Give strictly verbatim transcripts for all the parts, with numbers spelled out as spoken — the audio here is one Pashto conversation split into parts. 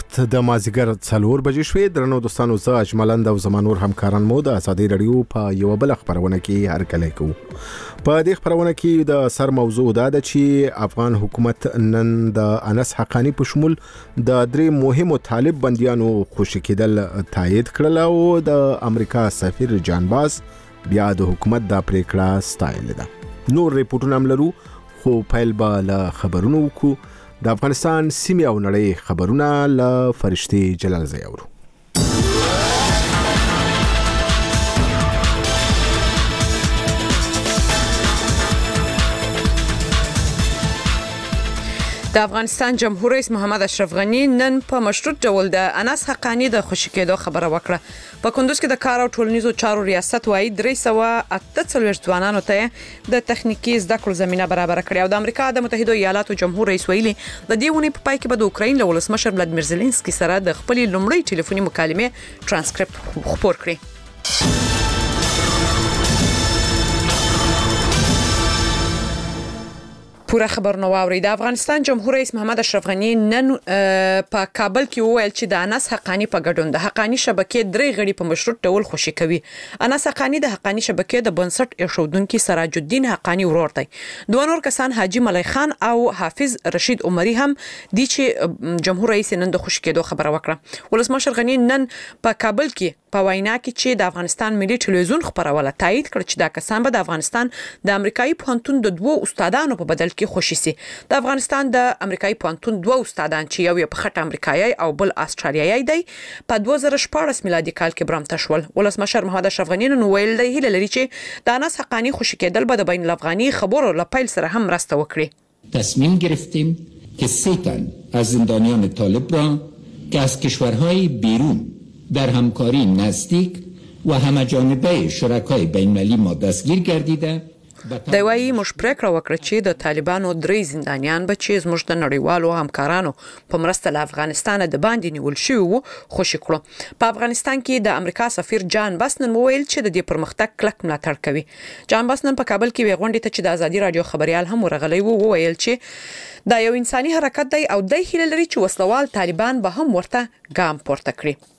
ساعت د مازیګر څلور بجې شوې. درنو دوستانو، زه اجملند او زمانور همکاران مو د ازادي رادیو په یو بل خبرونه کې هرکلی کوو. په دې خبرونه کې د سر موضوع دا ده چې افغان حکومت نن د انس حقانی په شمول د درې مهمو طالب بنديانو خوشي کېدل تایید کړل او د امریکا سفیر جان باز بیا د حکومت د پریکړه ستایل ده. نور ریپورتونه هم لرو، خو پیل به له خبرونو وکړو. د افغانستان سیمه او نړۍ خبرونه له فرشتي جلال زیاورو. د افغانستان جمهور رئیس محمد اشرف غنی نن په مشروط ډول د انس حقانی د خوشي کېدو خبره وکړه. په کندوز کې د کار او ټولنیزو چارو ریاست وايي درې سوه اته څلوېښت ځوانانو ته د تخنیکی زده کړو زمينه برابر کړې او د امریکا د متحده ایالاتو جمهور رئیس ویلي د دې ونې په پای کې به د اوکراین له ولسمشر ولادیمیر زيلنسکي سره د خپل لومړی ټلیفوني مکالمې ترانسکریپټ خپور کړي. پوره خبر نو واوري. د افغانستان جمهور رئیس محمد اشرف غنی نن په کابل کې وویل چې د انس حقانی په ګډون د حقانی شبکې درې غړي په مشروط ډول خوشي کوي. انس حقانی د حقانی شبکې د بنسټ ایښودونکو سراج الدین حقانی ورور دی. دوه نور کسان حاجی ملای خان او حافظ رشید عمری هم دي چې جمهور رئیس نن د خوشي کېدو خبره وکړه. ولسمشر غنی نن په کابل کې په وینا کې چې د افغانستان ملي ټلویزیون خبرونه تایید کړ چې دا کسان به د افغانستان د امریکایي پوهنتون د دوه استادانو په بدل کې خوشي سي. د افغانستان د امریکایي پوهنتون دوه استادان چې یو یې په خټه امریکایي او بل استرالیایي دی په دوه زره شپږ میلادي کال کې برامته شول. ولسمشر محمد اشرف غنی نن ویل دی هیله لري چې د انس حقانی خوشي کېدل به د بین الافغاني خبرو لپاره سره هم راسته وکړي. تصمیم گرفتیم که سه تن از زندانیان طالب را که از کشورهای بیرون در همکاری نزدیک و همه‌جانبه شرکای بین‌المللی ما دستگیر گردیده. د وایي مش پریکړه وکړه چې د طالبانو درې زندانیان به چې زموږ د نړیوالو همکارانو په مرسته له افغانستان د باندې نیول شوی وو خوشي کړو. په افغانستان کې د امریکا سفیر جان باسنن وویل چې د دې پرمختګ کلک ملاتړ کوي. جان باسنن په کابل کې غونډې ته چې د ازادي رادیو خبريال هم ورغلی وو وویل چې دا یو انساني حرکت دی او د هیله لري چې وسلوال طالبان به هم ورته ګام پورته کړي.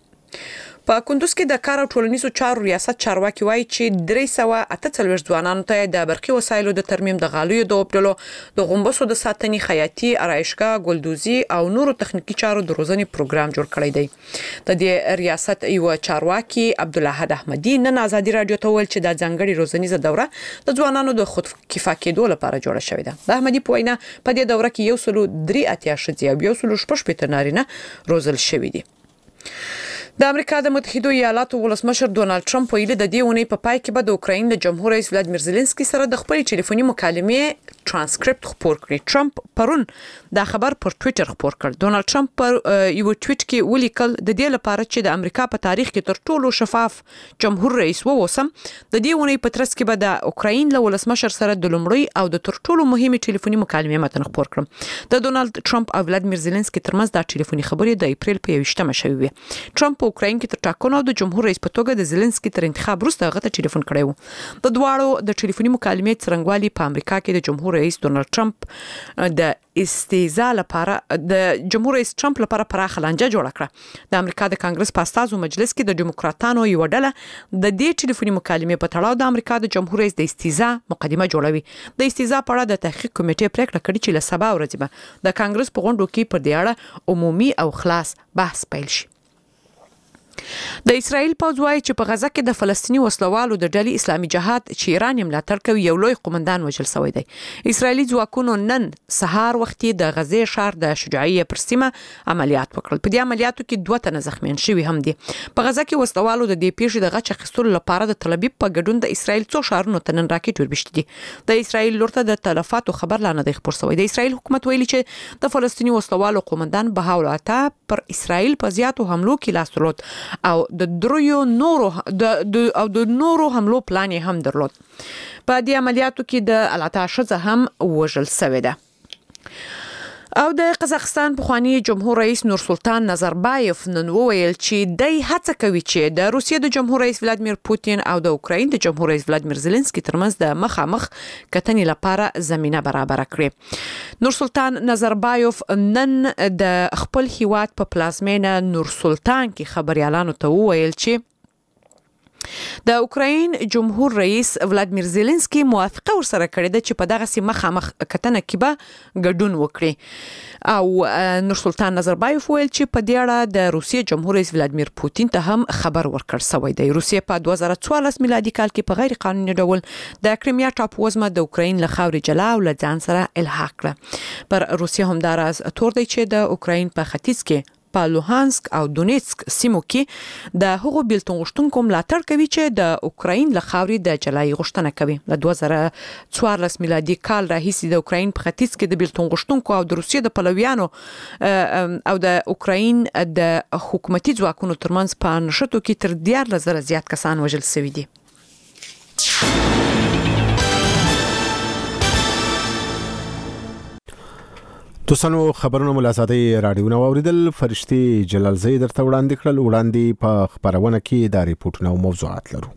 په کندوز کې د کار او ټولنیزو چارو ریاست چارواکي وایي چې درې سوه اته څلوېښت ځوانانو ته د برقي وسایلو د ترمیم د غالیو د وبدلو د غومبسو د ساتنې خیاطي آرایشګاه ګلدوزي او نورو تخنیکی چارو د روزنې پروګرام جوړ کړی دی. د دې ریاست یو چارواکي عبدالحد احمدي نن ازادي رادیو ته ویل چې د ځانګړي روزنیزه دوره د ځوانانو د خود کفا کېدو لپاره جوړه شوې ده. د احمدي په وینا په دې دوره کې یو سلو درې اتیا ښځې او یو سلو شپږ شپېته نارینه روزل شوي دي. د امریکا د متحده ایالاتو ولسمشر ډونالد ټرمپ ویلي د دې ونې په پای کې به د اوکراین د جمهور رئیس ولادیمیر زيلنسکي سره د خپل ټلیفوني مکالمې ترانسکریپټ خپور کړي. ټرمپ پرون دا خبر پر ټوئیټر خپور کړ. ډونالد ټرمپ پر یو ټویټ کې ولیکل د دې لپاره چې د امریکا په تاریخ کې تر ټولو شفاف جمهور رئیس ووسم د دې ونې په ترڅ کې به د اوکراین له ولسمشر سره د لومړی او د تر ټولو مهمه ټلیفوني مکالمې متن خپور کړم. د ډونالد ټرمپ او ولادیمیر زيلنسکي ترمنځ د ټلیفوني خبرې د اپریل په یوویشتمه شوې وي. ټرمپ په اوکراین کې تر ټاکنو د جمهور رئیس په توګه د زيلنسکي تر انتخاب وروسته هغه ته ټلیفون کړی و. د دواړو د ټلیفوني مکالمې څرنګوالي په امریکا کې د جمهور رئیس ډونالد ټرمپ د استیزا لپاره د جمهور رئیس ټرمپ لپاره پراخه لانجه جوړه کړه. د امریکا د کانګرس په استازو مجلس کې د ډیموکراتانو یو ډله د دې ټلیفوني مکالمې په تړاو د امریکا د جمهور رئیس د استیزا مقدمه جوړوي. د استیزا په اړه د تحقیق کمیټې پریکړه کړې چې له سبا ورځې به د کانګرس په غونډو کې پر دې اړه عمومي او خلاص بحث پیل شي. د اسرائیل پوځ وايي چې په غزه کې د فلسطینی وسلوالو د ډلې اسلامي جهاد چې ایران یې ملاتړ کوي یو لوی قومندان وژل شوی دی. اسرائیلي ځواکونو نن سهار وختي د غزې ښار د شجاعیه پر سیمه عملیات وکړل. په دې عملیاتو کې دوه تنه زخمیان شوي هم دي. په غزه کې وسلوالو د دې پیښې د غچ اخیستلو لپاره د تل ابیب په ګډون د اسرائیل څو ښارونو ته نن راکټ وربشت دي. د اسرائیل لورته د تلفاتو خبر لا نه دی خبر شوی. د اسرائیل حکومت ویلي چې د فلسطینی وسلوالو قومندان بهاول عطا پر اسرائیل په زیاتو حملو کې لاس درلود او د دریو نورو د او د نورو حملو پلان هم درلود. په دې عملیاتو کې د العطا شزه هم وژل شوې ده. او د قزاقستان پخوانی جمهور رئیس نورسلطان نظربایف نن وویل چې د هڅه کوي چې د روسیې د جمهور رئیس ولادیمیر پوتین او د اوکراین د جمهور رئیس ولادیمیر زيلنسکي ترمنځ د مخامخ کتنې لپاره زمينه برابر کړي. نورسلطان نظربایف نن د خپل هیواد په پلازمینه نورسلطان کې خبريالانو ته وویل چې د اوکراین جمهور رئیس ولادیمیر زيلنسکي موافقه ورسره کړې ده چې په دغه سیمه مخامخ کتنه کې به ګډون وکړي او نورسلطان نظربایف ویل چې په دې اړه د روسیې جمهور رئیس ولادیمیر پوتین ته هم خبر ورکړ شوی دی. روسیې په دوه زره څوارلس میلادي کال کې په غیر قانوني ډول د کریمیا ټاپووزمه د اوکراین له خاورې جلا او له ځان سره الحاق کړه. پر روسیې هم دا راز تور دی چې د اوکراین په ختیځ کې په لوهانسک او دونیتسک سیمو کې د هغو بیلتون غوښتونکو ملاتړ کوي چې د اوکراین له خاورې د جلای غوښتنه کوي. له دوه زره څوارلس میلادي کال راهیسې د اوکراین په ختیځ کې د بیلتون غوښتونکو او د روسیې د پلویانو او د اوکراین د حکومتي ځواکونو ترمنځ په نښتو کې تر دیارلس زره زیات کسان وژل شوي دي. توسانو خبرونه ملازادي رادیو نو اوریدل فرشتي جلال زئی درته وړاندې کړل. وړاندې په خبرونه کې د ریپورتونو او موضوعات لرو.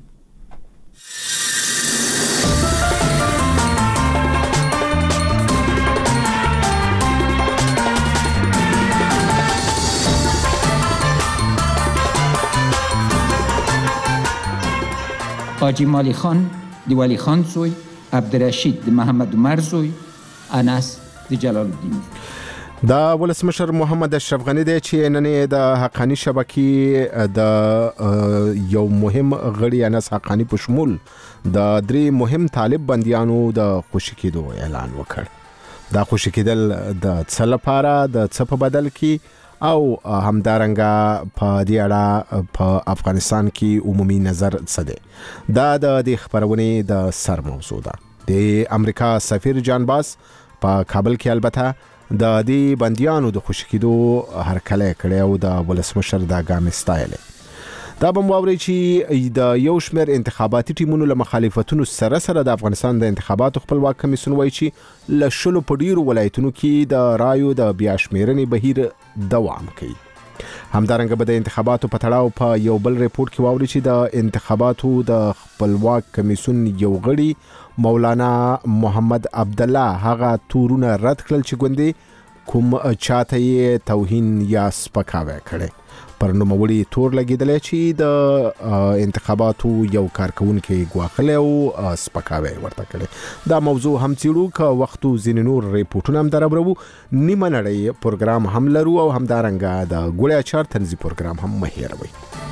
حاجی مالی خان دی ولی خان زوی، عبدالرشید دی محمد عمر زوی، انس دی جلال الدین. دا ولسمشر محمد اشرف غنی دی چې نن د حقانی شبکې د یو مهم غړي انس حقانی په شمول د درې مهم طالب بنديانو د خوشی کېدو اعلان وکړ. دا خوشی کېدل د څه لپاره د څه په بدل کې او همدارنګه په دې اړه په افغانستان کې عمومي نظر څه دی. دا د دې خبرونه د سر موضوع ده. د امریکا سفیر جان باس په کابل کې البته د دې بنديانو د خوشی کېدو هرکله کړي او د ولسمشر د ګام استایل. دا به مو اوري چې د یو شمېر انتخاباتي ټیمونو له مخالفتونو سره سره د افغانستان د انتخاباتو خپلواک کمیسیون وایي چې له شلو په ډیرو ولایتونو کې د رایو د بیا شمېرنې بهیر دوام کوي. همدارنګه به د انتخاباتو په تړاو په یو بل ریپورت کې واوري چې د انتخاباتو د خپلواک کمیسیون یو غړي مولانا محمد عبد الله هغه تورونه رد کړل چې ګوندې کوم چاته یې توهین یا سپکاوی کړي. پر نوموړي تور لګیدل چې د انتخاباتو یو کارکونکو غواخله او سپکاوی ورته کړي. دا موضوع هم چیرو ک وختو زین نور ریپورتونه هم دربرو نیمه نړۍ پروګرام هم لرو او همدارنګه د ګولیا چار تنظیم پروګرام هم مهیروي.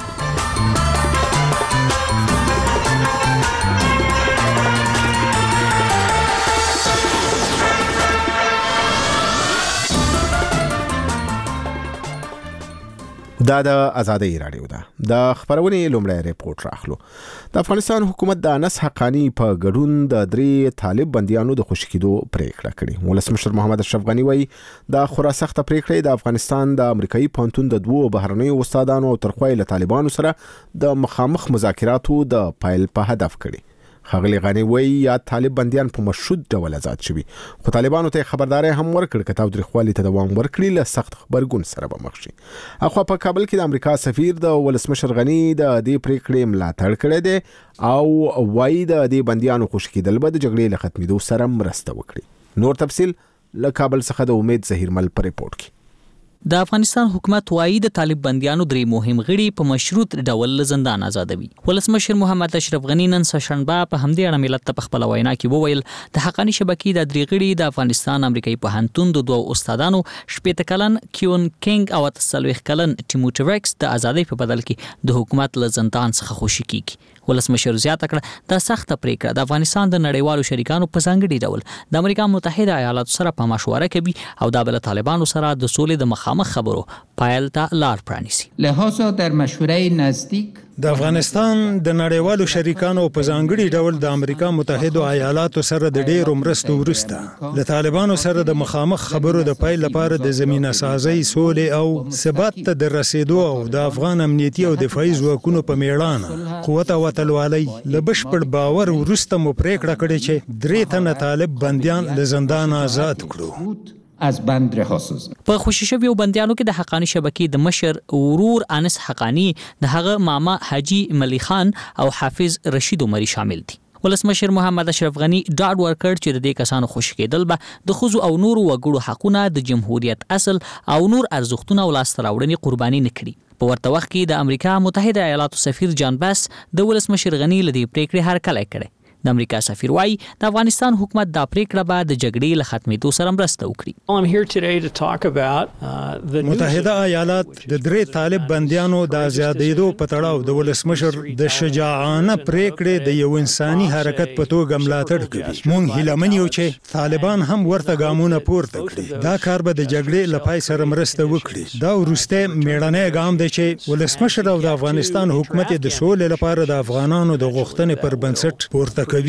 دا د آزادۍ رادیو ده. د خبرونه لومړی ریپورت راخلو. د افغانستان حکومت د انس حقانی په ګډون د درې طالب بنديانو د خوشی کېدو پریکړه کړې. ولسمشر محمد اشرف غنی وایي دا خورا سخت پریکړه د افغانستان د امریکایي پونتون د دوه بهرنیو استادانو او ترخوی له طالبانو سره د مخامخ مذاکراتو د پایل په هدف کړي. خغلی غنی وایي یا طالب بنديان په مشروط ډول آزاد شوي خو طالبانو ته خبرداري هم ورکړ کته د خپل ته دوام ورکړي له سخت خبرګون سره به مخ شي. اخو په کابل کې د امریکا سفیر د ولسمشر غنی د دې پریکړې ملاتړ کړی دی او وایي د دې بنديانو خوشی کېدل به د جګړې له ختمېدو سره مرسته وکړي. نور تفصيل له کابل څخه د امید زهیرمل پر ریپورت کې. د افغانستان حکومت وايي د طالب بنديانو درې مهم غړي په مشروط ډول زندان آزادوي. ولسمشر محمد اشرف غنی نن سشنبه په همدې اړه ملت ته خپل وینا کې وویل د حقانی شبکې د درې غړي د افغانستان امریکایي پوهنتون د دوه استادانو شپږ کلن کیون کینګ او تسلوخ کلن ټیموټریکس د آزادۍ په بدل کې د حکومت له زندان څخه خوشی کیږي. ولسمشر زیاته کړه د سخت پریکړه د افغانستان د نړیوالو شریکانو په ځانګړي ډول د امریکا متحده ایالاتو سره په مشوره کوي او د بل طالبانو سره د سولې د مخامخ خبرو پایل ته لار پرانیسي. لهذا در مشوره نزدیک د افغانستان د نړیوالو شریکانو په ځانګړي ډول د امریکا متحده ایالاتو سره د ډېرو مرستو وروسته د طالبانو سره د مخامخ خبرو د پای لپاره د زمينه سازي سولې او ثبات ته د رسیدو او د افغان امنیتي او دفاعي ځواکونو په میړانه قوت او وتلوالۍ له بشپړ باور وروسته مو پریکړه کړې چې درې تنه طالب بنديان له زندان آزاد کړو. از بند رها سازد. په خوشی شویو بندیانو کې د حقانی شبکې د مشر ورور انس حقانی، د هغه ماما حاجی ملی خان او حافظ رشید عمری شامل دي. ولسمشر محمد اشرف غنی ډاډ ورکړ چې د دې کسانو خوشی کېدل به د خزو او نورو وګړو حقونه د جمهوریت اصل او نور ارزښتونه ولاسته راوړنې قرباني نه کړي. په ورته وخت کې د امریکا متحده ایالاتو سفیر جان باس د ولسمشر غنی لدی پریکړې هرکلی کړي. د امریکا سفیر وايي د افغانستان حکومت دا پریکړه به د جګړې له ختمېدو سره مرسته وکړي. متحده ایالات د درې طالب بندیانو د آزادېدو په تړاو د ولسمشر د شجاعانه پریکړې د یو انساني حرکت په توګه ملاتړ کوي. موږ هیله یو چې طالبان هم ورته ګامونه پورته کړي. دا کار به د جګړې له پای سره مرسته وکړي. دا وروسته میړنی ګام دی چې ولسمشر او د افغانستان حکومت د سولې لپاره د افغانانو د غوښتنې پر بنسټ پورته کوي.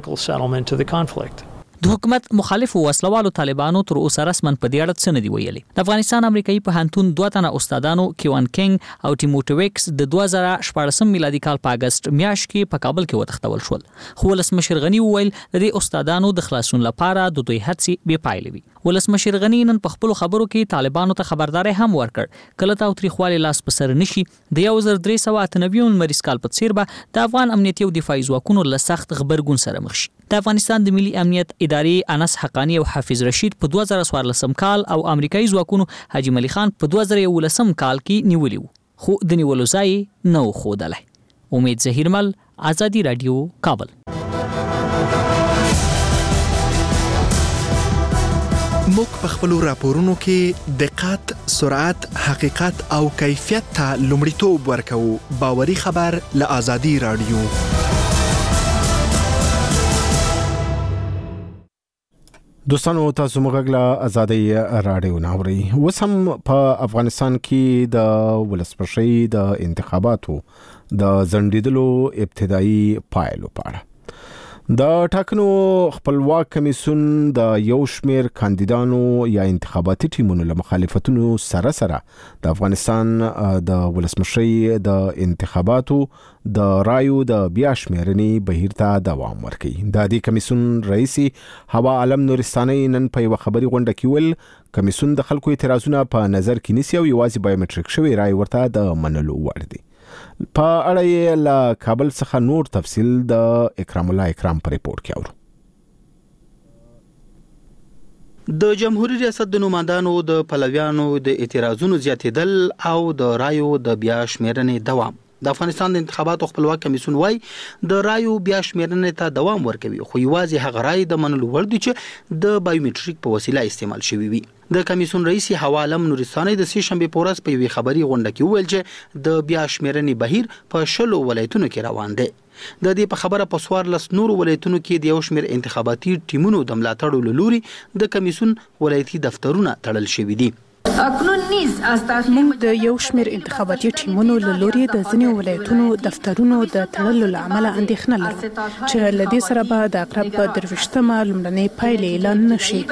د حکومت مخالف وسلوالو طالبانو تر اوسه رسما په دې اړه څه نه دی ویلي. د افغانستان امریکایي پوهنتون دوه تنه استادانو کیوان کینګ او ټیموټویکس د دوه زره شپږ میلادي کال په اگست میاشت کې په کابل کې وتښتول شول. خو ولسمشر غنی وویل د دې استادانو د خلاصون لپاره د دوی هڅې بې پایلې وي. ولسمشر غنی نن په خپل خبرو کې طالبانو ته خبرداري هم ورکړ کله تاوتریخوالي لاس په سر نشي د یو زر درې سوه اته نوي مریض کال په څیر به د افغان امنیتي او دفاعي ځواکونو له سخت غبرګون سره مخ شي. د افغانستان د ملي امنیت ادارې انس حقانی او حافظ رشید په دوه زره څوارلسم کال او امریکایي ځواکونو حاجی ملی خان په دوه زره یولسم کال کې نیولي وو، خو د نیولو ځای نه و ښودلی. امید ظهیرمل، ازادي راډیو، کابل. موږ په خپلو راپورونو کې دقت، سرعت، حقیقت او کیفیت ته لومړیتوب ورکوو. باوري خبر له ازادي راډیو. دوستانو تاسو موږ له ازادي راډیو ناوري. اوس هم په افغانستان کې د ولسمشرۍ د انتخاباتو د ځنډېدلو ابتدایي پایلو په اړه د ټاکنو خپلواک کمیسیون د یو شمیر کاندیدانو یا انتخاباتي ټیمونو له مخالفتونو سره سره د افغانستان د ولسمشرۍ د انتخاباتو د رایو د بیا شمیرنې بهیر ته دوام ورکوي. د دې کمیسیون رئیس هوا عالم نورستاني نن په یو خبري غونډه کې ویل کمیسیون د خلکو اعتراضونه په نظر کې نیسي او یوازې بایومټریک شوی رای ورته د منلو وړ دی. په اړه یې له کابل څخه نور تفصیل د اکرام الله اکرام پر ریپورت کې اورو. د جمهوریت ریاست د نمائندانو د پلویانو د اعتراضونو زیاتېدل او د رایو د بیا شمیرنې دوام. د افغانستان د انتخاباتو خپلواک کمیسیون وايي د رایو بیا شمیرنې ته دوام ورکوي، خو یوازې هغه رای د منلو وړ دي چې د بایومټریک په وسیله استعمال شوی وي. د کمیسیون رئیس هوا عالم نورستاني د سې شنبه په ورځ په یوې خبري غونډه کې وویل چې د بیا شمیرنې بهیر په شلو ولایتونو کې روان دی. د دې په خبره په څوارلس نورو ولایتونو کې د یو شمیر انتخاباتي ټیمونو د ملاتړ له لوري د کمیسیون ولایتي دفترونه تړل شوي دي. موږ د یو شمیر انتخاباتي ټیمونو له لوري د ځینې ولایتونو دفترونو د تړلو له امله اندېښنه لرو چې له دې سره به د اقرب په درویشتمه لومړنۍ پایلې اعلان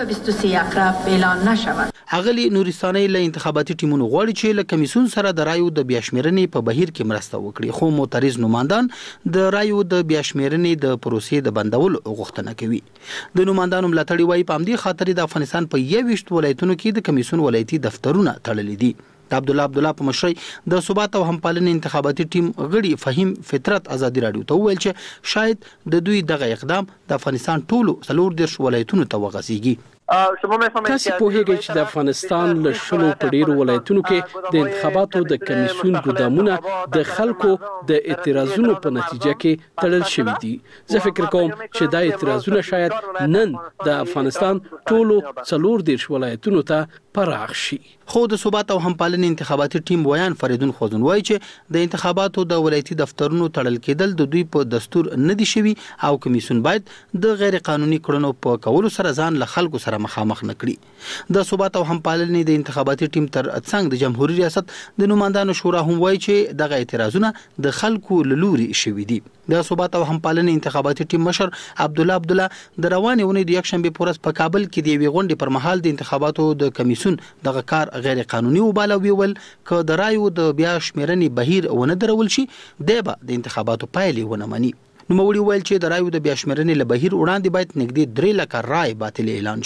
نشي. اغلی نورستاني له انتخاباتي ټیمونو غواړي چې له کمیسیون سره د رایو د بیا شمیرنې په بهیر کې مرسته وکړي، خو معترض نمائندان د رایو د بیا شمیرنې د پروسې د بندولو غوښتنه کوي. د نمائندانو ملاتړي وايي په همدې خاطر د افغانستان په یوویشت ولایتونو کې د کمیسیون ولایتي دفترونه تړلي دي. د عبد الله عبد الله په مشرۍ د ثبات او همپالنې انتخاباتي ټیم غړي فهیم فطرت ازادي راډیو ته وویل چې شاید د دوی دغه اقدام د افغانستان ټولو څلور دېرش ولایتونو ته وغځېږي. تاسو پوهیږئ چې د افغانستان له شلو په ډیرو ولایتونو کې د انتخاباتو د کمیسیون ګودامونه د خلکو د اعتراضونو په نتیجه کې تړل شوي دي. زه فکر کوم چې دا اعتراضونه شاید نن د افغانستان ټولو څلور دېرش ولایتونو ته پراخ شي. خو د ثبات او همپالنې انتخاباتي ټیم ویان فریدون خوزون وایي چې د انتخاباتو د ولایتي دفترونو تړل کېدل د دوی په دستور نه دي شوي او کمیسیون باید د غیر قانوني کړنو په کولو سره ځان له خلکو سره مخامخ نکړي. د ثبات او همپالنې د انتخاباتي ټیم تر څنګ د جمهوریت ریاست د نمائندانو شورا هم وایي چې دغه اعتراضونه د خلکو له لوري شوي دي. د ثبات او همپالنې انتخاباتي ټیم مشر عبد الله عبد الله د روانې ونې د یکشنبه په ورځ په کابل کې د یوې غونډې پر مهال د انتخاباتو د کمیسیون دغه کار غیر قانوني وباله ویل ک د رایو د بیا شمیرنې بهیر ونه درول شي دبا د انتخاباتو پایلې ونه مني. نو موري ویل چې د رایو د بیا شمیرنې له بهیر وړاندې باید نږدې درې لکه رای باطل اعلان شي.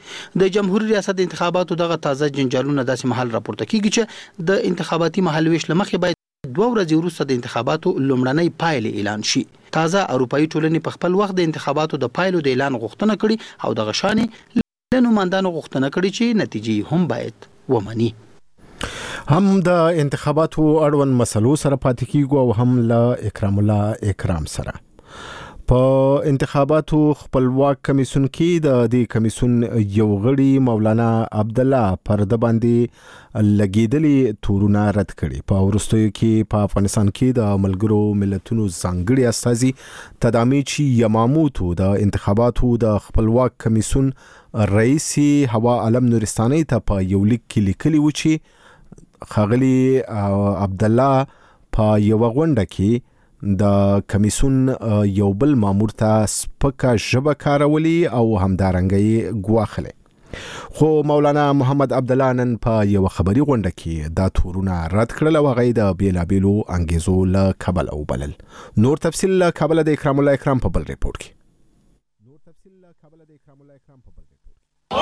د جمهوریت ریاست انتخاباتو دغه تازه جنجالونه داسې محل راپورته کیږي چې د انتخاباتي مهالويش لمخې باید دوه ورځې وروسته د انتخاباتو لومړنۍ پایلې اعلان شي. تازه اروپאי ټولنې په خپل وخت د انتخاباتو د پایلو د اعلان غوښتنه کړې او د غشانې له نوماندانو غوښتنه کړې چې نتیجې هم باید ومني. هم د انتخاباتو اړوند مسلو سره پاتې کیږو او هم له اکرام الله اکرام سره. په انتخاباتو خپلواک کمیسون کې د دې کمیسون یو غړي مولانا عبدالله پر د باندې لګیدلي تورونه رد کړي. په وروستیو کې په افغانستان کې د ملګرو ملتونو ځانګړي استازي تدامیچی یماموتو د انتخاباتو د خپلواک کمیسون رئیس هوا علم نورستاني ته په یو لیک کې لیکلي و چې خغلی عبدالله په یو غونډه کې د کمیسون یو بل مامور ته سپکه ژبه کارولي او همدارنګه ګواخله. خو مولانا محمد عبدالله نن په یو خبري غونډه کې دا تورونه رد کړل او غي د بیلابیلو انګیزو له کابل او بلل. نور تفصیل له کابل د اکرام الله اکرام په بل ریپورت کې. نور تفصیل له کابل د اکرام الله اکرام په بل ریپورت کې.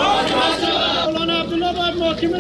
مولانا عبدالله باید محاکمه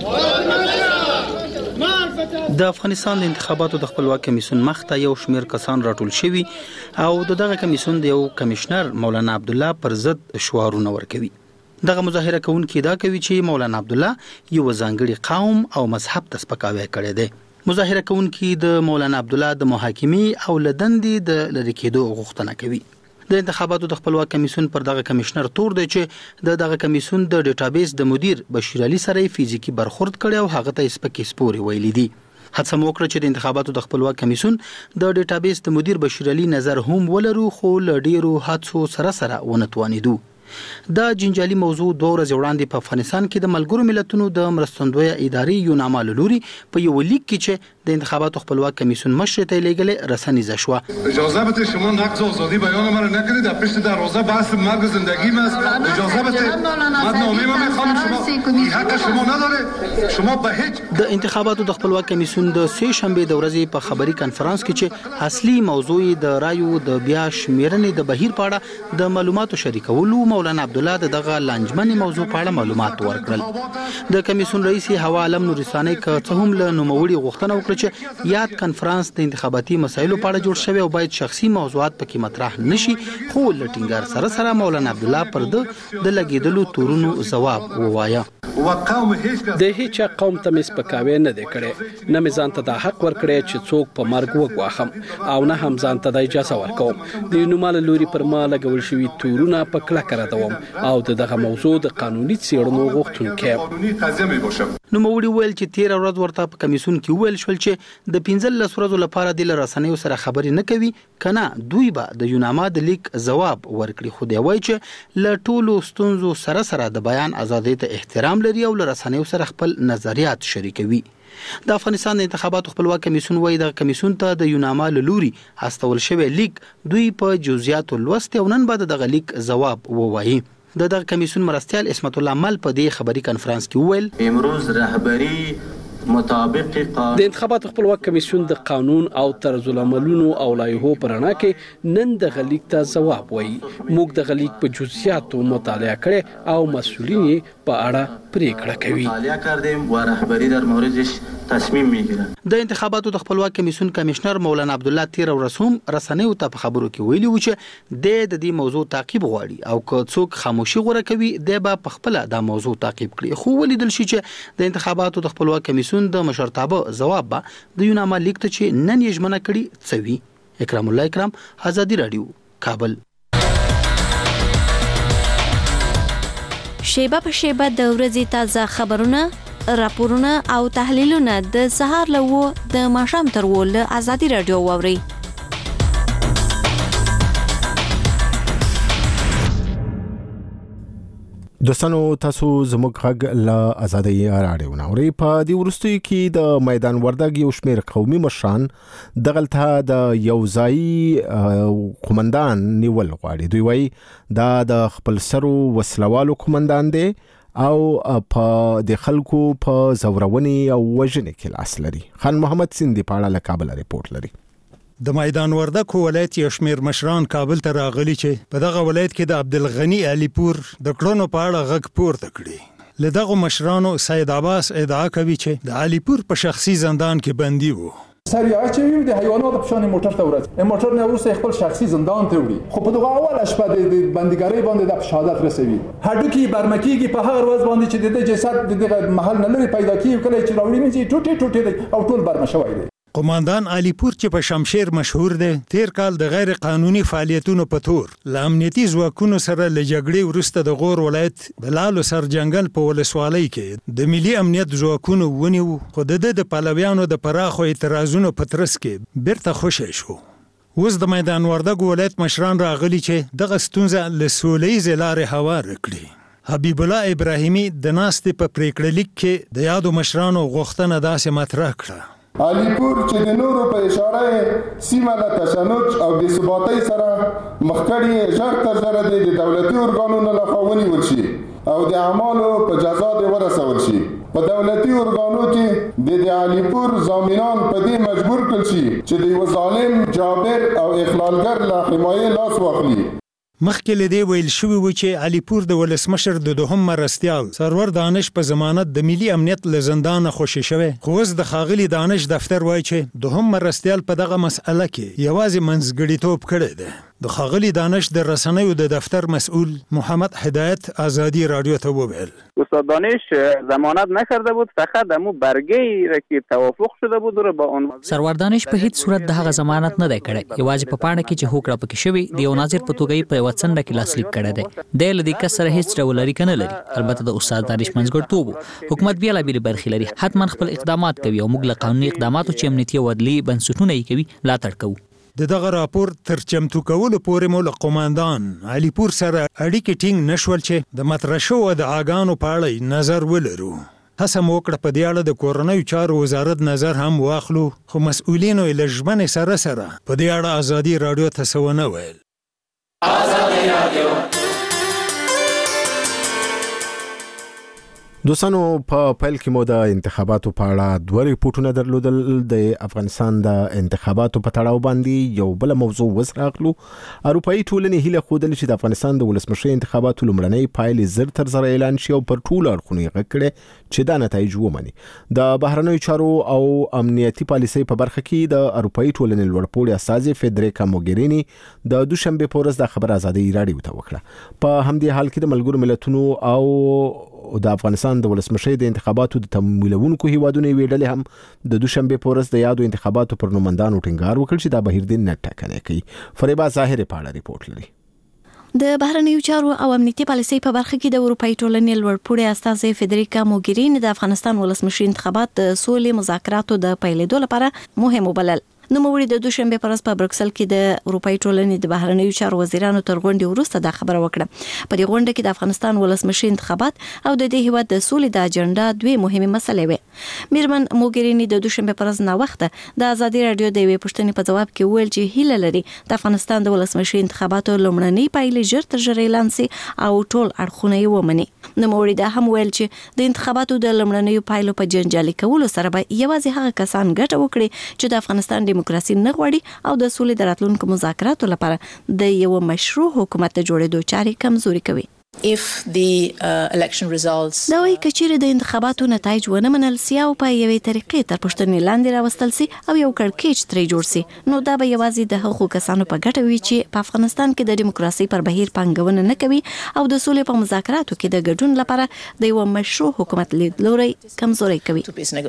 شوه. د افغانستان د انتخاباتو د خپلواک کمیسون مخته یو شمیر کسان راټول شوي او دغه کمیسون د یو کمشنر مولانا عبدالله پر ضد شعارونه ورکوي. دغه مظاهره کوونکي دا کوي چې مولانا عبدالله یو ځانګړي قوم او مذهب ته سپکاوی کړی دی. مظاهره کوونکي د مولانا عبدالله د محاکمې او لدندې د لری کېدو غوښتنه کوي. د انتخاباتو د خپلواک کمیسون پر دغه کمشنر تور دی چې د دغه کمیسون د ډیټابیس د مدیر بشیر علي سره فزیکی برخورد کړي او هغه ته سپکې سپوري ویلي دي. هڅه مو وکړه چې د انتخاباتو د خپلواک کمیسون د ډیټابیس د مدیر بشیر علي نظر هم ولرو خو ل ډیرو هڅو سره سره ونتوانیدو. دا جنجالي موضوع دوه ورځې وړاندې په افغانستان کې د ملګرو ملتونو د مرستندویه ادارې یوناما لوري په یو لیک کې چې د انتخاباتو خپلواک کمیسون مشر ته لیږل رسنیزه شو. اجازه بده شما نقض آزادی بیان ما را نکنید. در پشت دروازه بحث مرگ و زندگی است. اجازه بده من نامه ما میخوام شما حق شما نداره. شما به هیچ د انتخاباتو د خپلواک کمیسون د سه شنبه د ورځې په خبري کانفرنس کې چې اصلي موضوع د رایو د بیا شمیرنې د بهیر په اړه د معلوماتو شریکولو مولانا عبدالله دغه لانجمنې موضوع په اړه معلومات ورکړل. د کمیسون رئیس هوا علم نورستاني که څه هم له نوموړي غوښتنه وکړه چې یاد کانفرنس د انتخاباتي مسایلو په اړه جوړ شوی او باید شخصي موضوعات پکې مطرح نشي، خو لټینګار سره سره مولانا عبدالله پر د لګیدلو تورونو جواب ووایا. د هیڅ قوم ته مس پکاوي نه دی کړي، نه مې ځان ته د حق ورکړي چې څوک په مرګ وګواخم او نه هم ځان ته د اجازه ورکوم. د نومال لوري پر ما لګول شوی تورونه په کله کړه دوم او دغه موضوع د قانوني څېړنو غوښتونکي. نو موړي ویل چې تیر ورځ ورته په کمیسون کې ویل شول چې د پنځل ورځو لپاره د رسنیو سره خبرې نه کوي، کنه دوی به د یوناما د لیک جواب ورکړي. خو دی وایي چې له ټولو ستونزو سره سره د بیان ازادۍ ته احترام لري او له رسنیو سره خپل نظریات شریکوي. د افغانستان د انتخاباتو خپلواک کمیسون وایي د کمیسون ته د یوناما لوري استول شوی لیک دوی په جزئیات لوست او نن بعد دغه لیک جواب ووایي. د دغه کمیسون مرستیال اسمت الله مل په دې خبري کانفرنس کې وویل امروز رهبری مطابق قانون د انتخاباتو خپلواک کمیسون د قانون او طرز العملونو او لایحو پرانا کې نن د غلیک ته جواب وایي. موږ د غلیک په جزئیاتو مطالعه کړي او مسؤلین په اړه پریکړه کوي. مطالعه کردیم و رهبری در موردش تصمیم میگیره. د انتخاباتو د خپلواک کمیسون کمشنر مولانا عبدالله تیر ورسوم رسنیو ته په خبرو کې ویلي و چې د دې موضوع تعقیب غواړي او که څوک خاموشي غوړه کوي د به په خپل د موضوع تعقیب کړي. خو ولیدل شي چې د انتخاباتو د خپلواک کمیسون د مشرتابه جواب به د یوناما لیک ته چې نن یې ژمنه کړي څوي. اکرام الله اکرام، آزادی رادیو، کابل. شیبه په شیبه د ورځې تازه خبرونه، راپورونه او تحلیلونه د سهار له و د ماښام تر و له آزادی رادیو واوري. دوستانو تاسو زموږ غږ له آزادۍ راډیو ناوړي. په دې ورستیو کې د میدان وردګ یو شمېر قومي مشران دغلته د یو ځای قومندان نیول غواړي. دوی وایي دا د خپل سرو وسلوالو قومندان دی او په د خلکو په زورونې او وژنې کې لاس لري. خان محمد سیندی په اړه له کابل ریپورت لري. د میدان وردګ ولایت یو شمېر مشران کابل ته راغلي چې په دغه ولایت کې د عبدالغني علیپور د کړنو په اړه غږ پورته کړي. له دغو مشرانو سید عباس ادعا کوي چې د علیپور په شخصي زندان کې بندي وو. سریعه چې وي د حیوانات په شان موټر ته ورځي، این موټر نه ورسته خپل شخصي زندان ته وړي. خو په دغه اول شپه د بندګاری باندې د شهادت رسوي. هډوکی برمکیږي په هغه ورځ باندې چې د جسد د دغه محل نه لري پیدا کیږي، کله چې راوړي مې ټوټه ټوټه او ټول برمه شوی دی. قوماندان علیپور چې په شمشیر مشهور دی، تیر کال د غیر قانوني فعالیتونو په تور له امنیتي ځواکونو سره له جګړې وروسته د غور ولایت د لالو سر جنګل په ولسوالۍ کې د ملي امنیت ځواکونو ونیو، خو د د پلویانو د پراخو اعتراضونو په ترڅ کې بیرته خوشی شو. اوس د میدان وردګ ولایت مشران راغلي چې دغه ستونزه له سولهییزې لارې هوار کړي. حبیب الله ابراهیمي د ناستې په پریکړه لیک کې د یادو مشرانو غوښتنه داسې مطرح کړه. علیپور چې د نورو په اشاره سیمه له تشنج او بې ثباتۍ سره مخ کړي، ژر تر ژره د دولتي ارګانونو لخوا ونیول شي او د اعمالو په جزا دې ورسول شي. په دولتي ارګانو کې د علیپور ضامنان په دې مجبور کړل شي چې د یو ظالم، جابر او اخلالګر له حمایې لاس واخلي. مخکې له دې ویل شوي و چې علیپور د ولسمشر د دوهم مرستیال سرور دانش په ضمانت د ملي امنیت له زندانه خوشي شوی، خو اوس د ښاغلي دانش دفتر وایي چې دوهم مرستیال په دغه مسئله کې یوازې منځګړیتوب کړی دی. د ښاغلي دانش د رسنیو د دفتر مسئول محمد هدایت آزادی رادیو ته وویل استاد دانش ضمانت نکرده بود، فقط دمو برگه‌ای را که توافق شده بود رو با عنوان سرور دانش په هیڅ صورت دغه ضمانت نه دی کړی، یوازې په پاڼه کې چې هوکړه پکې شوی د یو ناظر په توګه په واتسن کې لاسلیک کړی دی. د لدې کس سره هیڅ ډول اړیکه نه لري. البته د استاد دانش منځګړیتوب حکومت بیا لا بیل برخې لري، حتما خپل اقدامات کوي او موږ له قانوني اقداماتو چې امنیتي او عدلي بنسټونه یې کوي ملاتړ کوو. د دغه راپور تر چمتو کولو پورې مو له قوماندان علیپور سره اړیکې ټینګ نشول چې د مطرح شوو ادعاګانو په اړه نظر ولرو. هڅه مو وکړه په دې اړه د کورنیو چارو وزارت نظر هم واخلو، خو مسؤلینو یې له ژمنې سره سره په دې اړه ازادي رادیو ته څه ونه ویل. ازادي رادیو دوستانو په پیل کې مو د انتخاباتو په اړه دوه ریپورتونه درلودل. د افغانستان د انتخاباتو په تړاو باندې یو بل موضوع وسراغلو. اروپאי ټولنې هیله خوده چې د افغانستان د ولسمشر انتخاباتو لومړنۍ پایلې زر تر زر اعلان شي او پر ټولو اړخونو یې غږ چې دا نتایج ومني. د بهرنیو چارو او امنیتي پالیسۍ په برخه کې د اروپאי ټولنې لوړپوړي استاذ فدریکا موګرینی د دوشنبه په ورځ د خبر ازادي رادیو ته وکړه. په همدې حال کې د ملګرو ملتونو او د افغانستان د ولسمشر د انتخاباتو د تمویلونکو هیوادونو ویډلې هم د دوشنبه په ورځ د یادو انتخاباتو پر نومندانو ټینګار وکړ چې دا بهیر دین نه ټاکنه کوي. فریبا ظاهر په اړه ریپورت لري. د بهرنیو چارو او امنیتي پالیسۍ په برخه کې د اروپאי ټولنې لوړپوړي استاذ فدریکا موګرینی د افغانستان ولسمشر انتخابات د سولې مذاکراتو د پیلېدو لپاره مهم وبلل. نو موږ د دوشنبه پر ورځ په برکسل کې د اروپאי ټولنې د بهرنیو چارو وزیرانو تر غونډې وروسته دا خبره وکړه. په دې غونډه کې د افغانستان ولسمشر انتخابات او د دې هیواد د سولې د اجنډا دوه مهمه مسلې وې. میرمن موګرینی د دوشنبه پر ورځ نا وخته د ازادي رادیو د وی پښتنې په جواب کې ویل چې هیله لري د افغانستان د ولسمشر انتخاباتو لومړنۍ پایلې ژر تر ژره اعلان شي او ټول اړخونه یې ومني. نو موږ دا هم ویل چې د انتخاباتو د لومړنیو پایلو په جنجالي کولو سره به یوازې هغه کسان ګټه وکړي چې د افغانستان دیموکراسي نه غواړي او د سولې د راتلونکو مذاکراتو لپاره د یو مشروع حکومت د جوړېدو چارې کمزوري کوي. If the uh, election results دا وایي کچېرې د انتخاباتو نتایج ونه منل سي او په یوې طریقې تر پوښتنې لاندې راوستل سي او یو کړکېچ ترې جوړ سي، نو دا به یوازې د هغو کسانو په ګټه وي چې په افغانستان کې د دیموکراسي پر بهیر پانګونه نه کوي او د سولې په مذاکراتو کې د ګډون لپاره د یو مشروع حکومت لیدلوري کمزوري کوي.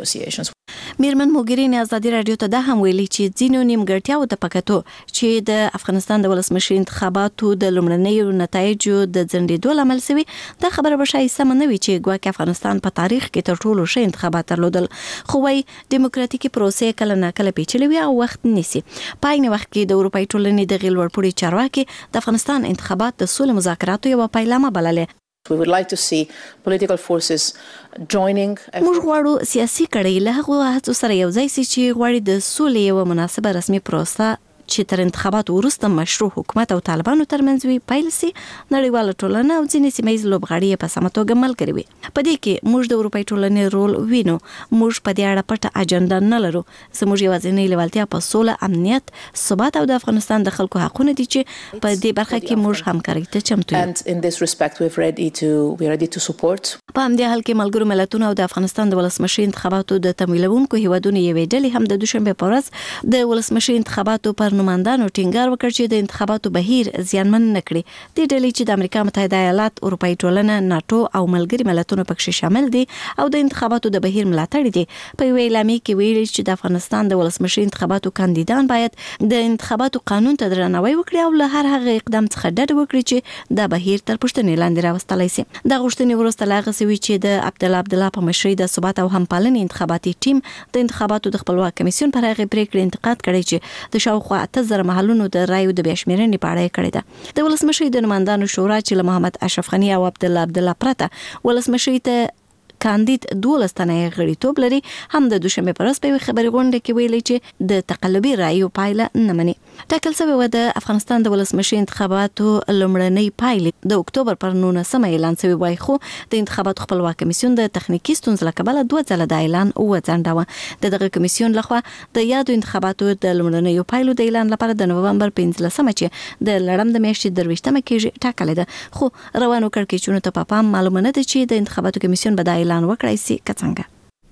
میرمن موګرینی ازادي رادیو ته دا هم ویلي چې ځینو نیمګړتیاو ته پکاتو چې د افغانستان د ولسمشر انتخاباتو د لومړنیو نتایجو د ځنډېدو لامل شوی. دا خبره به شای سم نه وي چې ګواکې افغانستان په تاریخ کې تر ټولو ښه انتخابات درلودل، خو وايي دیموکراتیکي پروسې کله نه کله پیچلې وي او وخت نیسي. په عین وخت کې د اروپאי ټولنې د غیر لوړپوړي چارواکي د افغانستان انتخابات د سولې مذاکراتو یو پیلامه بللې. We would like to see political forces joining. موږ غواړو سیاسي کړۍ له هغو هڅو سره یو ځای شي چې غواړي د سولې یو مناسبه رسمي پروسه چې تر انتخاباتو وروسته مشروع حکومت او طالبانو ترمنځ وي پیل سي، نړیواله ټولنه او ځینې سیمهییز لوبغاړي په سمه توګه ملګري وي. په دې کې موږ د اروپایي ټولنې رول وینو. موږ په دې اړه پټه اجنډا نه لرو. زموږ یوازینۍ لیوالتیا په سوله، امنیت، ثبات او د افغانستان د خلکو حقونه دي چې په دې برخه کې موږ همکاري ته چمتو یو. And in this respect we're ready to we're ready to support. په همدې حال کې ملګرو ملتونو او د افغانستان د ولسمشر انتخاباتو د تمویلونکو هیوادونو یوې ډلې هم د دوشنبه په ورځ د ولسمشر انتخاباتو پر نمائندانو ټینګار وکړ چې د انتخاباتو بهیر زیانمن نه کړي. د ډلې چې د امریکا متحده ایالات، اروپایي ټولنه، ناتو او ملګري ملتونو پکې شامل دي او د انتخاباتو د بهیر ملاتړ دي، په یوه اعلامیه کې ویلي چې د افغانستان د ولسمشر انتخاباتو کاندیدان باید د انتخاباتو قانون ته درناوی وکړي او له هر هغه اقدام څخه ډډه وکړي چې د بهیر تر پوښتنې لاندې راوستلی شي. د غوښتنې وروسته لا غسوي چې د عبدالله عبدالله په مشرۍ د ثبات او همپالنې انتخاباتي ټیم د انتخاباتو د خپلواک کمیسیون پر هغه پریکړې انتقاد کړی چې د شاوخوا اته زره محلونو د رایو د بشمیرنې په اړه کړی ده. د ولسمشر د نمائندانو شورا چې له محمد اشرف غنی او عبدالله عبدالله پرته ولسمشر ته کاندید دولس تنه غړیتوب لري، هم د دوشنبه پر ورځ په خبري غونډه کې ویلي چې د تقلبي رایو پایله نه مني. ټاکل شوی و د افغانستان د ولسمشر انتخاباتو لومړنۍ پایلې د اکتوبر پر نولسمه اعلان شوی وای، خو د انتخاباتو خپلواک کمیسیون د تخنیکی ستونزو له کبله دوه ځله د اعلان وځنډاوه. د دغه کمیسیون لخوا د یادو انتخاباتو د لومړنیو پایلو د اعلان لپاره د نوومبر پنځلسمه چې د لړم د میاشتې درویشتمه کې ټاکل ده، خو روانو کړکېچونو ته په پام معلومه نه ده چې د انتخاباتو کمیسیون به د اعلان وکړای شي کڅنګه.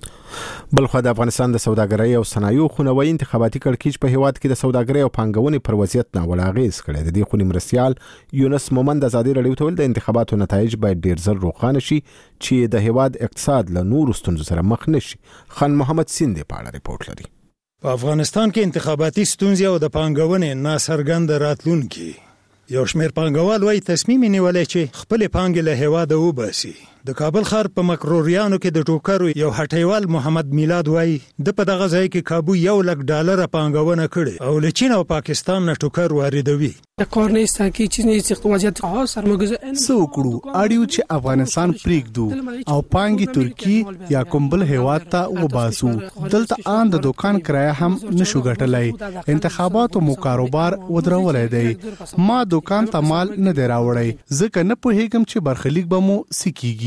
بلخو د افغانستان د سوداګرۍ او صنایعو خونوي انتخاباتي کړکېچ په هیواد کې د سوداګرۍ او پانګونې پر وضعیت ناوړه اغیز کړی. د دې خونې مرستیال یونس مومند ازادي رادیو ته ویل د انتخاباتو نتایج باید ډیر زر روښانه شي چې د هیواد اقتصاد له نورو ستونزو سره مخ نشي. خان محمد سیند په اړه ریپورت لري. په افغانستان کې انتخاباتي ستونزې او د پانګونې ناڅرګند راتلونکي. یو شمېر پانګوال وايي تصمیم نیولای چې خپل پانګې له هیواده وباسي. د کابل ښار په مکروریانو کې د ټوکرو یو هټیوال محمد میلاد وايي د په دغه ځای کې کابو یو لک ډالر پانګونه کړي او له چین او پاکستان نه ټوکر واردوي. د کورنیستا کې چې نه استقامت او سرمایه سو کړو اړیو چې افغانستان پریږدو او پانګي ترکی یا کوم بل هیواد ته وباسو. دلته آن د دکان کرایه هم نشو ګټلای. انتخاباتو مو کاروبار ودرولای دی. ما دکان ته مال نه دی راوړی ځکه نه پوهیږم چې برخلیک به مو سکیږي.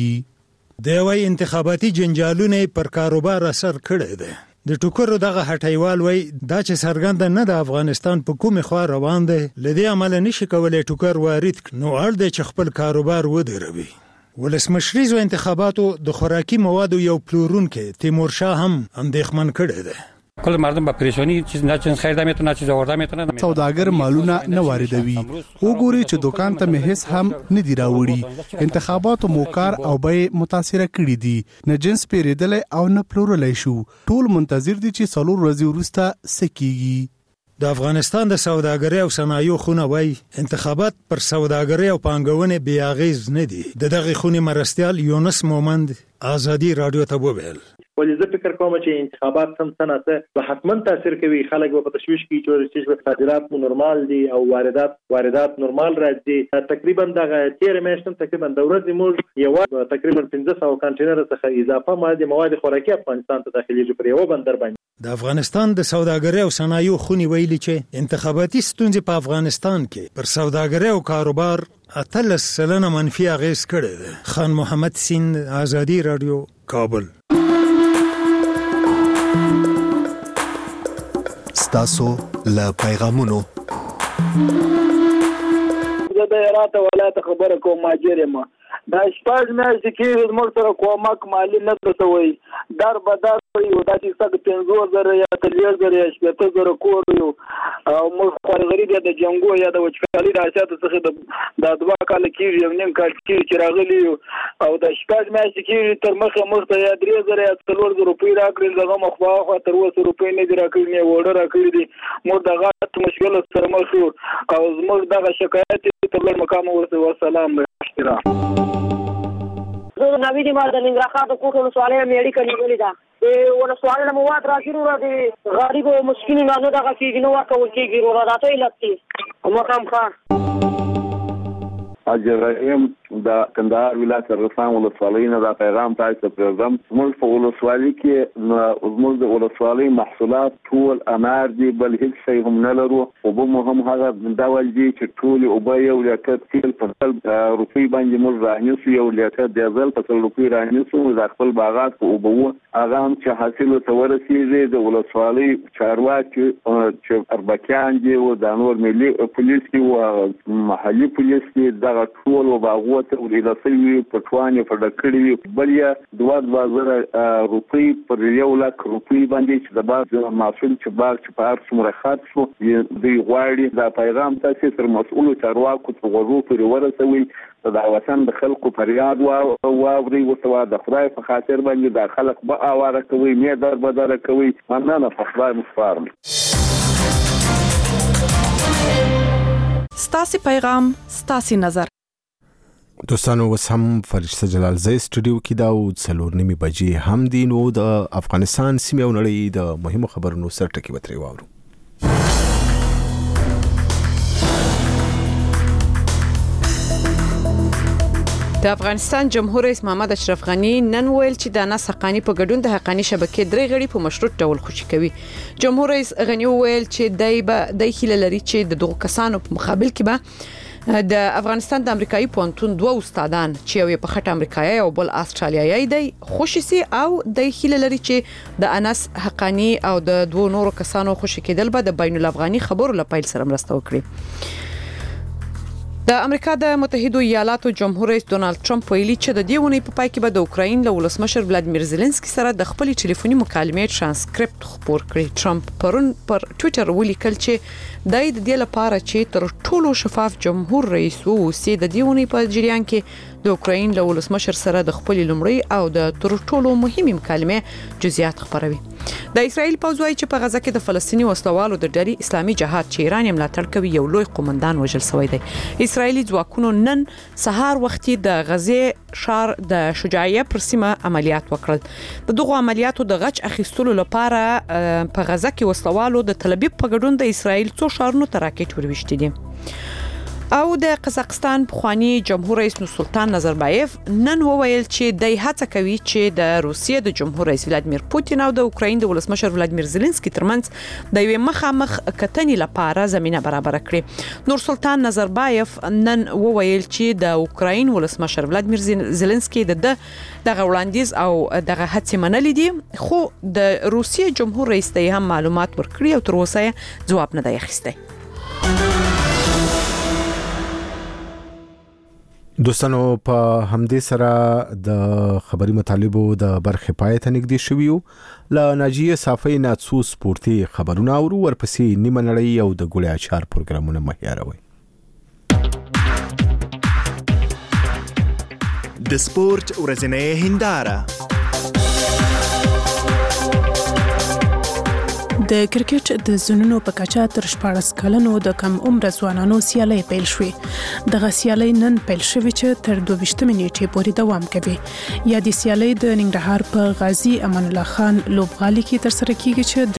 د وای انتخاباتي جنجالونه پر کاروبار اثر کړی دی. د ټوکرو دغه هټیوال وای دا چې سرګند نه د افغانستان په کومه خوا روان دی، لدې عمل نشي کولای ټوکر وارد نو اړ دی چې خپل کاروبار ودروي. ولسمشریزو انتخاباتو د خوراکي موادو یو پلورونکو تیمور شاه هم اندېښمن کړی دی. کل مردم با پریشانی چیز نه چیز خریده میتونه چیز آورده میتونه. سوداګر مالونه نه واردوي. وګوري چې دکان ته مهیس هم نه دی راوړي. انتخاباتو موکار او به متاثر کړي دي. نه جنس پیریدل او نه پلورلای شو. ټول منتظر دي چې څلور ورځې وروسته سکیږي. د افغانستان د سوداګرۍ او صنایعو خونه وای انتخابات پر سوداګرۍ او پانګونې بې اغیز نه دي. د دغه خونې مرستیال یونس مومند ازادي رادیو ته وویل ولې زه فکر کوم چې انتخابات سم سنته به حتما تاثیر کوي. خلک به په تشویش کې چې صادرات مو نورمال دي او واردات واردات نورمال راځي. تقریبا دغه تیر میاشتم تقریبا د ورځې موږ یو تقریبا پنځه سوه کانټینر څخه اضافه مواد مواد خوراکي افغانستان ته داخليږي پر یو بندر باندې. د افغانستان د سوداګرۍ او صنایعو خونې ویلي چې انتخاباتي ستونزې په افغانستان کې پر سوداګرۍ او کاروبار اتلس سلنه منفي اغیز کړی دی. خان محمد سیند، ازادي رادیو، کابل. ستاسو له پیغامونو زه د هرات ولایت خبره کوم ماجر یم. دا شپږ میاشتې کې موږ سره کومک مالي نه رسوي. در بدر یو د دې څخه پنځه زره یا تلويز زره یا شپږ زره کور یو او موږ غریب یا د جنگو یا د وچکالي د اساس څخه د دوا کال کې یو نیم کال کې چې راغلی او د شپږ میاشتې کې تر مخه موږ ته یا درې زره یا څلور زره روپۍ راکړل. دغه مخواخوا تر اوسه روپۍ نه دي راکړي نه وړه راکړي دي. موږ دغه مشکل سره مخ یو او موږ دغه شکایت تر لوړ مقام ورسوي. والسلام احترام. زه نوی ما د ننګرهار د کوټ ولسوالۍ مېړی کلی ولې ده د ولسوالۍ نه مواد راځي نو د غریب او مسکین نه نه دغه کېږي نو ورکول کېږي نو راته علت دی مقام ښه اجرائیم د کندهار ولایت رسام ولسوالۍ نه دا پیغام تاسو ته پرېږدم. موږ په ولسوالۍ کې موږ د ولسوالۍ محصولات ټول انار دي، بل هیڅ شی هم نه لرو. اوبه مو هم هغه ډول دي چې ټولې اوبه یو لیټر تیل په سل روپۍ باندې موږ رانیسو، یو لیټر ډیزل په سل روپۍ رانیسو. د خپل باغات په اوبه وو هغه هم چې حاصل ته ورسېږي. د ولسوالۍ چارواکي چې اربکیان دي او د نور ملي پولیس دي او محلي پولیس دي دغه ټول باغو ته ورېده شوي پټوانې په ډکړې وي. بل یې دوه دوه زره روپۍ پر یو لک روپۍ باندې چې د باغ محصول چې باغ چې په هر څومره خرڅ شو دوی غواړي. دا پیغام تاسې تر مسؤلو چارواکو ته غوږو پورې ورسوئ، د وطن د خلکو فریاد واورئ، ورته د خدای په خاطر باندې دا خلک به اواره کوي، نه در بدره کوي. مننه، په خدای مو سپارم. ستاسو پیغام، ستاسو نظر. دوستانو اوس هم فرشته جلال زی سټوډیو کې دا او څلور نیمې بجې هم دي. نو د افغانستان سیمې او نړۍ د مهمو خبرونو سر ټکي وترې واورو. د افغانستان جمهور رئیس محمد اشرف غنی نن ویل چې د انس حقانی په ګډون د حقانی شبکې درې غړي په مشروط ډول خوشي کوي. جمهور رئیس غنی ویل چې دای به د هیله لري چې د دغو کسانو په مقابل کې به د افغانستان د امریکایي پونتون دوه استادان چې یو په خټه امریکایي او بل استرالیایي دی خوشي سي، او د هیله لري چې د انس حقانی او د دوه نورو کسانو خوشي کېدل به د بین الافغاني خبرو لپاره سره مرسته وکړي. د امریکا د متحده ایالاتو جمهور رئیس ډونالد ټرمپ ویلي چې د دې ونې په پای کې به د اوکراین له ولسمشر ولادیمیر زيلنسکي سره د خپل ټلیفوني مکالمې ترانسکریپټ خپور کړی. ټرمپ پرون پر ټوئیټر ولیکل چې د دې لپاره چې تر ټولو شفاف جمهور رئیس وو سي د دې ونې په جریان کې د اوکراین له ولسمشر سره د خپل لومړی او د تر ټولو مهمه مکالمې جزئیات خبروي. د اسرایل پوځ وايي چې په غزه کې د فلسطینی وسلوالو د ډلې اسلامي جهاد چې ایران یې ملاتړ کوي یو لوی قومندان وژل شوی دی. اسرایلی ځواکونو نن سهار وختي د غزه شار د شجاعیه پر سیمه عملیات وکړل. د دغه عملیاتو د غچ اخیستلو لپاره په غزه کې وسلوالو د تل ابیب په ګډون د اسرایل څو شارونو ته راکټ ورويشتي دي. او د قزاقستان پخوانی جمهور رئیس نورسلطان نظربایف نن وویل چې د هڅه کوي چې د روسیې د جمهور رئیس ولادیمیر پوتین او د اوکراین د ولسمشر ولادیمیر زيلنسکي ترمنځ د یو مخامخ کتنې لپاره زمينه برابر کړي. نورسلطان نظربایف نن وویل چې د اوکراین ولسمشر ولادیمیر زيلنسکي د دغه وړاندیز او دغه هڅې منلې دي، خو د روسیې جمهور رئیس ته هم معلومات ورکړي او تر اوسه جواب نه دی اخیستی. دوستانو په همدې سره د خبري مطالبو د برخه پای ته نږدې شویو. ل ناجیه صافی ناتسو سپورتي خبرونه او ورپسې نیمه نړۍ او د ګولیا چار پروګرامونه مهیاروي. د سپورت ورځنۍ هنداره. د کرکټ د زونونو په کچه تر شپاړس کلنو د کم عمر ځوانانو سیالي پیل شوې. دغه سیالي نن پیل شوې چې تر دوه ویشتمې نیټې پورې دوام کوي. یا د سیالي د ننګرهار په غازی امان الله خان لوبغالي کې تر سره کیږي چې